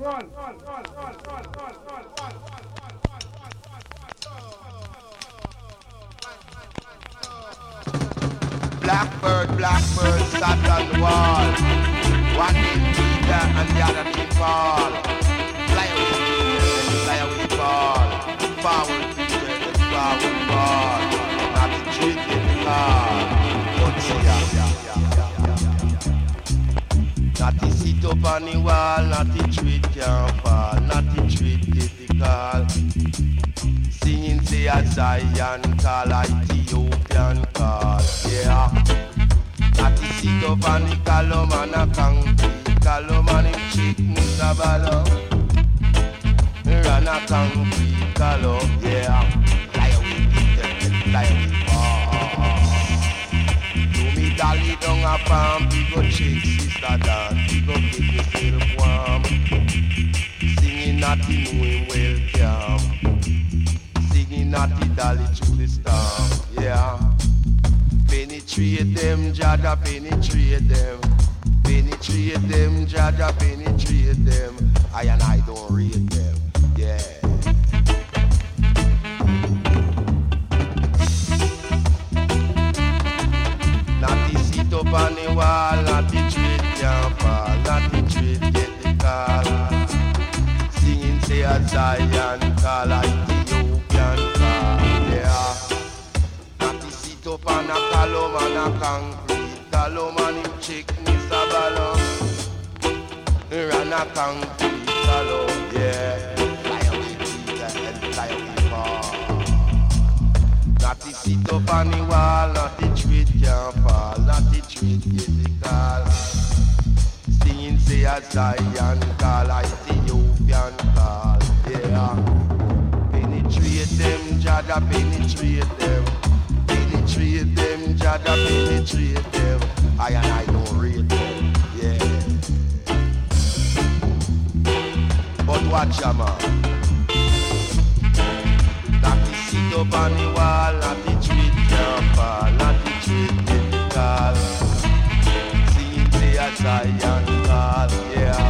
Blackbird sat on the wall. One in Peter and the other in Paul. Fly away, Paul. Forward, Peter, and forward, Paul. Not the trick in the car. Don't see not the seat up on the wall, not the treat can fall, not the treat difficult. Singing say a Zion call, a Ethiopian call, yeah. Not the seat up on the column and a concrete, column and him chick Mr. Ballon. Run a concrete column, yeah. Fly away, Peter, fly away, Dolly down a palm, we go chick, sister dance, we go get yourself warm. Singing at the new welcome, singing at the dolly through the storm, yeah. Penetrate them, Jaja, penetrate them. Penetrate them, Jaja, penetrate them. I and I don't rate them, yeah. Up on the wall, not the treat can fall, not the treat get the call. Singing say a Zion call, a Ethiopian call, yeah. Not the sit up on a column and a concrete, column and him chick Mr. Ballon. Run a concrete column, yeah. Fly away Peter and fly away Paul. Not the sit up on the wall, not the treat can fall, not the treat get the call. Singing say a Zion call, a Ethiopian call, yeah. Penetrate them, Jaja, penetrate them. Penetrate them, Jaja, penetrate them. I and I don't rate them, yeah. But watch ya man. Not the sit up on the wall, not the treat can fall, not the treat get the call. Singing say a Zion call, yeah.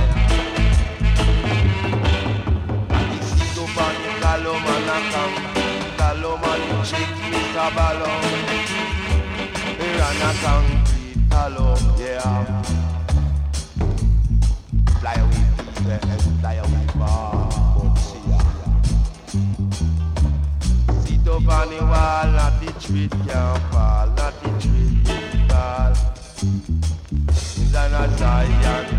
Not the sit up on the column and a concrete, column and the chick Mr. Ballon. Run a concrete column, yeah. Fly away Peter and fly away Paul. Up on the wall, not the treat can fall, not the treat can fall. In the Zion